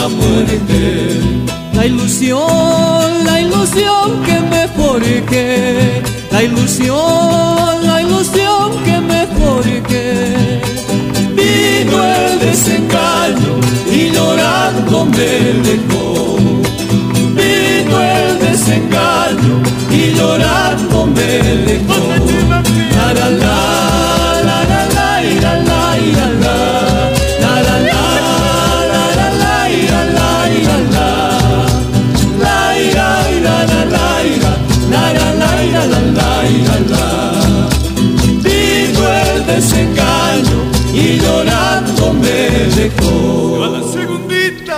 la muerte. La ilusión que me forjé, la ilusión que me forjé. Vino el desengaño y llorando me dejó. Vino el desengaño y llorando me dejó. La la la, la la la, la la la, la la la, la la la, la la la, la la. Vino el desengaño y llorando me dejó. A la segundita.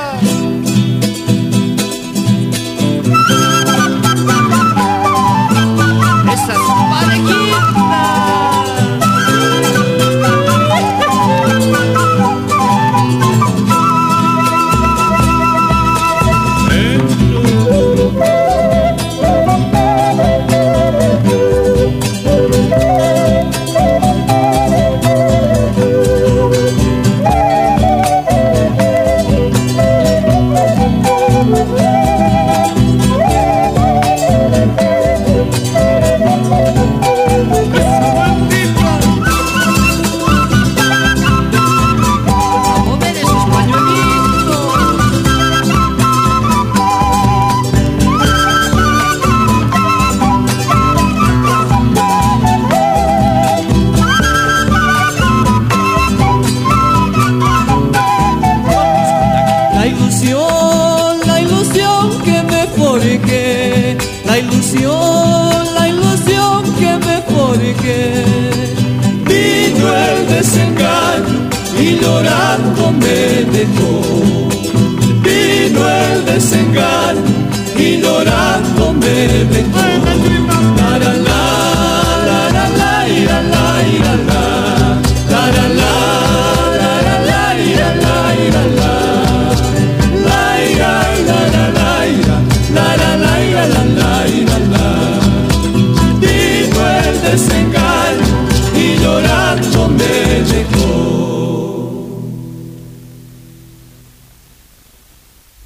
Esas parejitas. La ilusión que me forjé, la ilusión que me forjé. Vino el desengaño y llorando me dejó. Vino el desengaño y llorando me dejó.